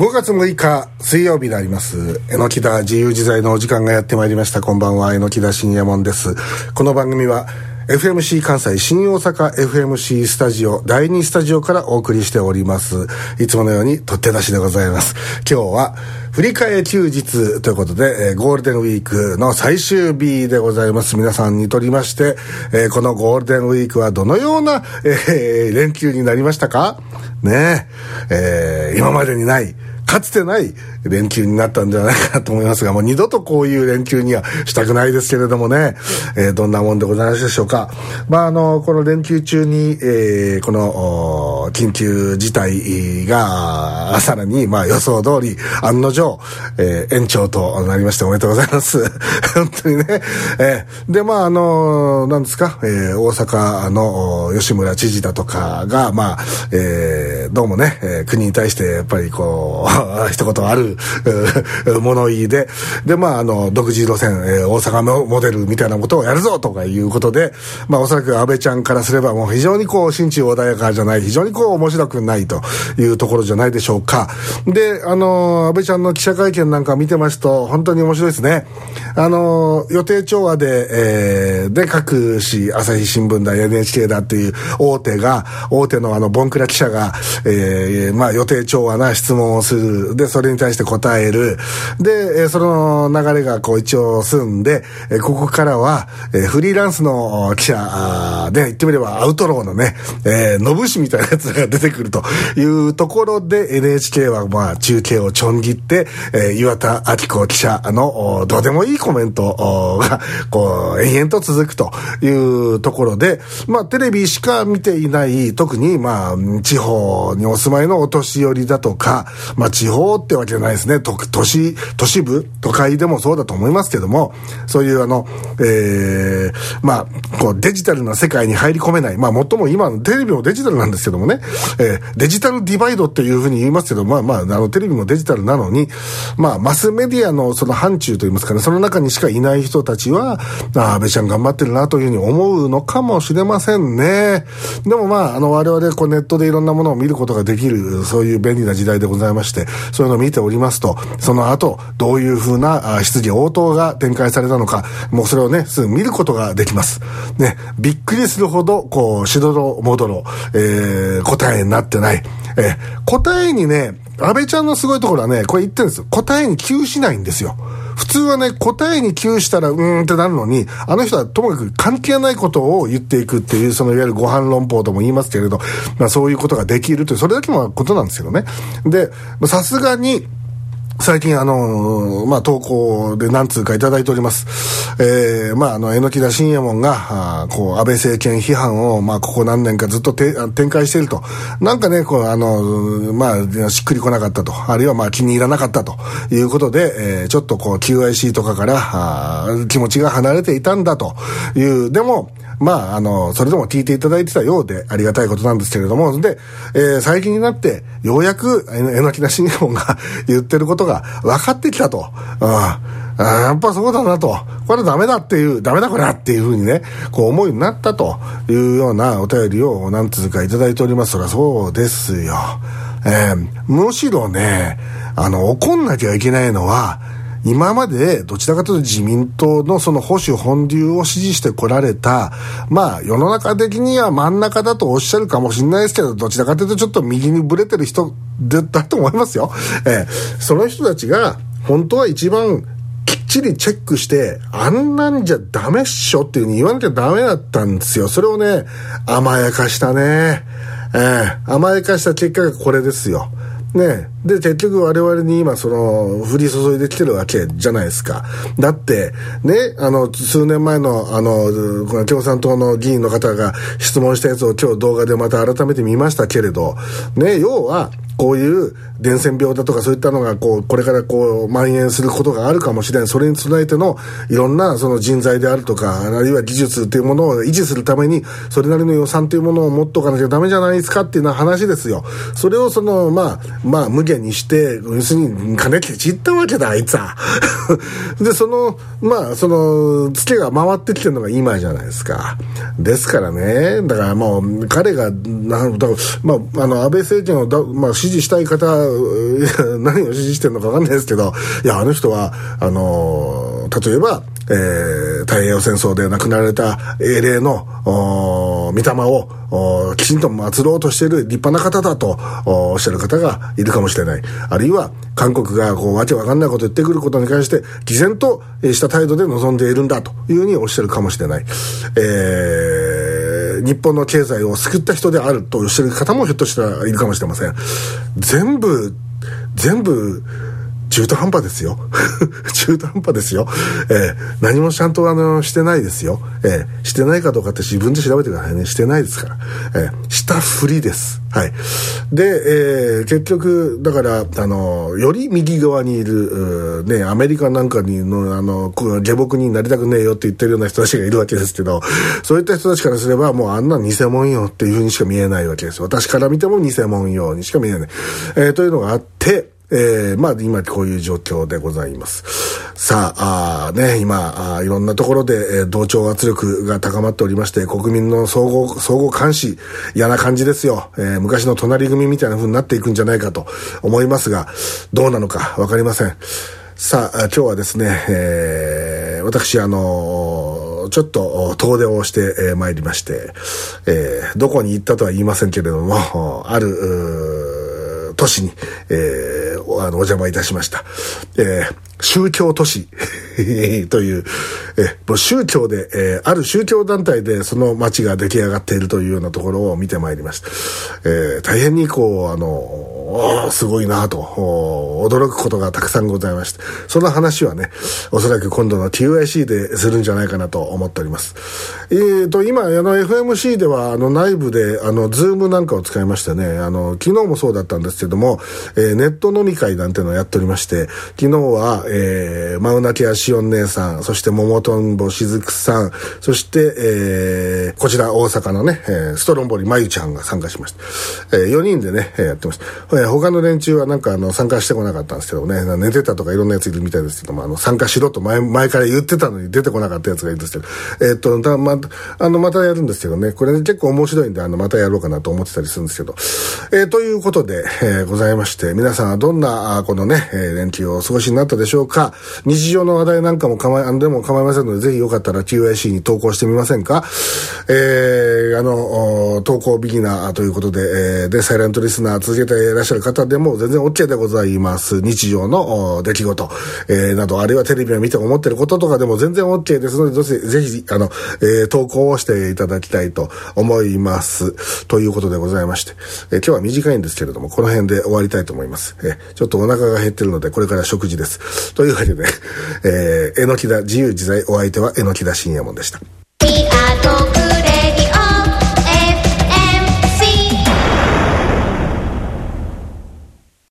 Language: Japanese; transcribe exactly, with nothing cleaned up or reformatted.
ごがつむいか水曜日であります。榎田自由自在のお時間がやってまいりました。こんばんは、榎田信也門です。この番組は エフエムシー 関西新大阪 エフエムシー スタジオだいにスタジオからお送りしております。いつものように取って出しでございます。今日は振り替え休日ということで、えー、ゴールデンウィークの最終日でございます。皆さんにとりまして、えー、このゴールデンウィークはどのような、えー、連休になりましたかねえ、えー、今までにないかつてない連休になったんではないかなと思いますが、もう二度とこういう連休にはしたくないですけれどもね、えー、どんなもんでございますでしょうか。まあ、あの、この連休中に、えー、この、緊急事態が、さらに、まあ、予想通り、案の定、えー、延長となりましておめでとうございます。本当にね。えー、で、まあ、あの、なんですか、えー、大阪の吉村知事だとかが、まあ、えー、どうもね、えー、国に対してやっぱりこう、一言ある物言いで、で、まあ、あの、独自路線、えー、大阪のモデルみたいなことをやるぞとかいうことで、まあ、おそらく安倍ちゃんからすればもう非常にこう、心中穏やかじゃない、非常にこう、面白くないというところじゃないでしょうか。で、あの、安倍ちゃんの記者会見なんか見てますと、本当に面白いですね。あの、予定調和で、えー、で、各紙、朝日新聞だ、エヌエイチケー だっていう大手が、大手のあの、ボンクラ記者が、えー、まあ、予定調和な質問をする。で、それに対して答える。で、その流れがこう一応済んで、ここからは、フリーランスの記者で、言ってみればアウトローのね、えー、のぶしみたいなやつが出てくるというところで、エヌエイチケー はまあ中継をちょん切って、えー、岩田明子記者のどうでもいいコメントが、こう、延々と続くというところで、まあテレビしか見ていない、特にまあ地方にお住まいのお年寄りだとか、まあ地方ってわけじゃないですね。都市、都市部、都会でもそうだと思いますけども、そういうあの、えー、まあ、こうデジタルな世界に入り込めない。まあ、もっとも今のテレビもデジタルなんですけどもね、えー、デジタルディバイドっていうふうに言いますけど、まあまあ、あの、テレビもデジタルなのに、まあ、マスメディアのその範疇といいますかね、その中にしかいない人たちは、あ、安倍ちゃん頑張ってるなというふうに思うのかもしれませんね。でもまあ、あの、我々こうネットでいろんなものを見ることができる、そういう便利な時代でございまして、そういうのを見ておりますと、その後どういう風な質疑応答が展開されたのか、もうそれをねすぐ見ることができますね。びっくりするほどこうしどろもどろ、えー、答えになってない、えー、答えにね、安倍ちゃんのすごいところはね、これ言ってるんですよ。答えに窮しないんですよ。普通はね、答えに窮したらうーんってなるのに、あの人はともかく関係ないことを言っていくっていう、そのいわゆるご飯論法とも言いますけれど、まあそういうことができるという、それだけのことなんですけどね。で、さすがに最近あの、まあ、投稿で何通かいただいております。えー、まあ、あの、榎田信也門が、あこう、安倍政権批判を、まあ、ここ何年かずっとて展開していると。なんかね、こう、あの、まあ、しっくりこなかったと。あるいはまあ、気に入らなかったということで、えー、ちょっとこう、キューアイシー とかから、あ気持ちが離れていたんだという、でも、まあ、あの、それでも聞いていただいてたようでありがたいことなんですけれども、で、えー、最近になって、ようやく、榎田信也門が言ってることが分かってきたと。ああ、やっぱそうだなと。これダメだっていう、ダメだこれっていうふうにね、こう思いになったというようなお便りを何通かいただいております。そりゃそうですよ。えー、むしろね、あの、怒んなきゃいけないのは、今までどちらかというと自民党のその保守本流を支持してこられた、まあ世の中的には真ん中だとおっしゃるかもしれないですけど、どちらかというとちょっと右にぶれてる人だと思いますよ。えー、その人たちが本当は一番きっちりチェックして、あんなんじゃダメっしょっていう風に言わなきゃダメだったんですよ。それをね、甘やかしたね。えー、甘やかした結果がこれですよ。ね、で結局我々に今その降り注いできてるわけじゃないですか。だってね、あの数年前のあの共産党の議員の方が質問したやつを今日動画でまた改めて見ましたけれどね、要はこういう伝染病だとかそういったのがこうこれからこう蔓延することがあるかもしれん。それに備えてのいろんなその人材であるとか、あるいは技術というものを維持するためにそれなりの予算というものを持っとかなきゃダメじゃないですかっていうような話ですよ。それをそのまあまあ無限にして要するに金ケチったわけだあいつはでそのまあそのツケが回ってきてるのが今じゃないですか。ですからね、だからもう彼がなんだろう、まああの安倍政権をだまあ支持したい方何を支持してるのか分かんないですけど、いやあの人はあの例えば、えー、太平洋戦争で亡くなられた英霊の御霊をきちんと祀ろうとしている立派な方だとおっしゃる方がいるかもしれない。あるいは韓国がこうわけわかんないことを言ってくることに関して毅然とした態度で臨んでいるんだというふうにおっしゃるかもしれない。えー、日本の経済を救った人であるとおっしゃる方もひょっとしたらいるかもしれません。全部全部中途半端ですよ中途半端ですよ、えー、何もちゃんとあのしてないですよ、えー、してないかどうかって自分で調べてくださいね。してないですから、えー、したふりです。はい。で、えー、結局だからあのより右側にいるねアメリカなんかにのあの下僕になりたくねえよって言ってるような人たちがいるわけですけど、そういった人たちからすればもうあんな偽物よっていうふうにしか見えないわけです。私から見ても偽物よにしか見えない、えー、というのがあって、えー、まあ今こういう状況でございます。さあ、あね、今あいろんなところで、えー、同調圧力が高まっておりまして、国民の総合総合監視嫌な感じですよ、えー、昔の隣組みたいな風になっていくんじゃないかと思いますが、どうなのかわかりません。さあ今日はですね、えー、私あのー、ちょっと遠出をしてえー、参りまして、えー、どこに行ったとは言いませんけれども、ある都市に、えー、お, あのお邪魔いたしました。えー、宗教都市という、えー、もう宗教で、えー、ある宗教団体でその町が出来上がっているというようなところを見てまいりました。えー、大変にこうあのすごいなと驚くことがたくさんございまして、その話はねおそらく今度の ティーアイシー でするんじゃないかなと思っております。えーと今あの エフエムシー ではあの内部であの Zoom なんかを使いましてね、あの昨日もそうだったんですけども、えー、ネット飲み会なんていうのをやっておりまして、昨日は、えー、マウナケアシオン姉さん、そして桃とんぼしずくさん、そして、えー、こちら大阪のね、えー、ストロンボリまゆちゃんが参加しました。えー、よにんでね、えー、やってました。えー、他の連中はなんかあの参加してこなかったんですけどね、寝てたとかいろんなやついるみたいですけども、あの参加しろと前前から言ってたのに出てこなかったやつがいるんですけど、えー、っとだまあのまたやるんですけどね、これ、ね、結構面白いんであのまたやろうかなと思ってたりするんですけど、えー、ということで、えー、ございまして、皆さんはどんなあこのね、えー、連休をお過ごしになったでしょうか。日常の話題なんかも構いあのでも構いませんので、ぜひよかったら ティーアイシー に投稿してみませんか。えー、あの投稿ビギナーということで、えー、でサイレントリスナー続けていらっしゃる方でも全然 OK でございます。日常の出来事、えー、など、あるいはテレビを見て思っていることとかでも全然 OK ですので、ぜひあの、えー、投稿をしていただきたいと思いますということでございまして、えー、今日は短いんですけれどもこの辺で終わりたいと思います。えー、ちょっとお腹が減ってるのでこれから食事ですというわけで、えー、えのきだ自由自在、お相手はえのきだ深夜門でした。